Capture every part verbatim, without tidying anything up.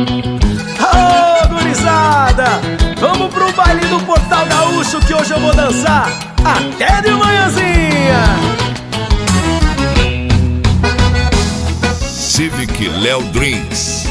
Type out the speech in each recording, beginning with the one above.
Ô, gurizada, vamos pro baile do Portal Gaúcho que hoje eu vou dançar até de manhãzinha. Civic Léo Drinks.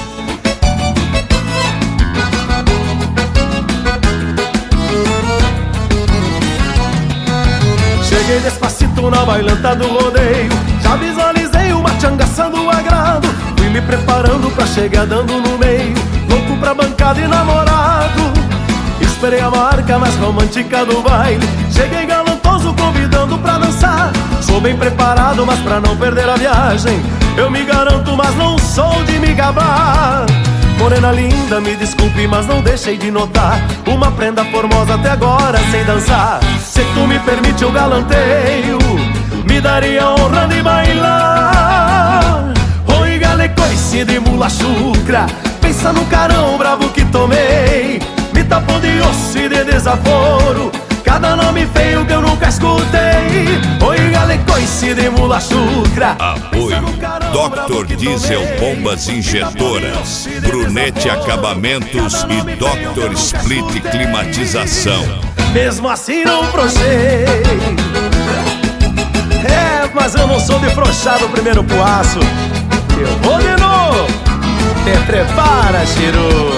Cheguei despacito na bailanta do rodeio, já visualizei uma tchangaçando o agrado. Fui me preparando pra chegar dando no meio, louco pra bancada e namorado. Esperei a marca mais romântica do baile, cheguei galantoso convidando pra dançar. Sou bem preparado, mas pra não perder a viagem eu me garanto, mas não sou de me gabar. Morena linda, me desculpe, mas não deixei de notar uma prenda formosa até agora sem dançar. Se tu me permite eu galanteio, me daria a honra de bailar. Oi, gale, coice de mula chucra, pensa no carão bravo que tomei. Me tapou de osso e de desaforo, cada nome feio que eu nunca escutei. Oi, gale, coice de mula chucra. Apoio doutor Diesel Bombas Injetoras, Brunete Acabamentos e doutor Split Climatização. Mesmo assim não frouxei. É, mas eu não sou de frouxar no primeiro puaço. Eu vou de novo. Te prepara, Chiru.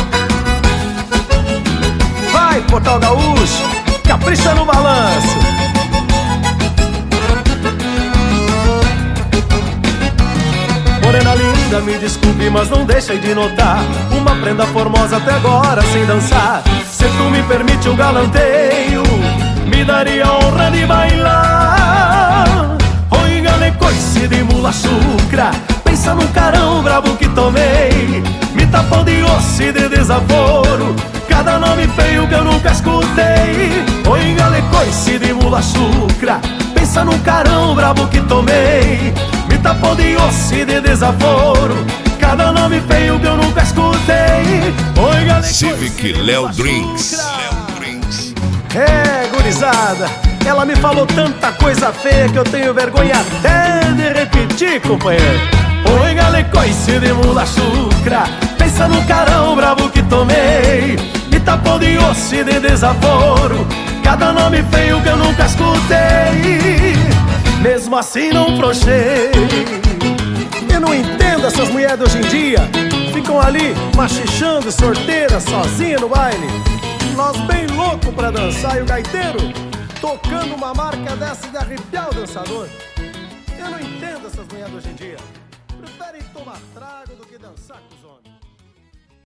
Vai, Portal Gaúcho, capricha no balanço. Morena linda, me desculpe, mas não deixei de notar uma prenda formosa até agora sem dançar. Se tu me permite o galanteio, me daria a honra de bailar. Oi, gale, coice de mula chucra, pensa no carão brabo que tomei. Me tapou de osso e de desaforo, cada nome feio que eu nunca escutei. Oi, gale, coice de mula chucra, pensa no carão brabo que tomei. Me tapou de osso e de desaforo, cada nome feio que eu nunca escutei. Oi, gale, Civic Léo Drinks. É, gurizada, ela me falou tanta coisa feia que eu tenho vergonha até de repetir, companheiro. Oi, gale, coice de mula chucra, pensa no carão bravo que tomei. Me tapou de osso e de desaforo, cada nome feio que eu nunca escutei. Mesmo assim não frouxei. Eu não entendo essas mulheres de hoje em dia, ficam ali machichando, sorteiras, sozinha no baile. Nós bem louco pra dançar e o gaiteiro tocando uma marca dessa de arrepiar o dançador. Eu não entendo essas mulheres de hoje em dia, preferem tomar trago do que dançar com os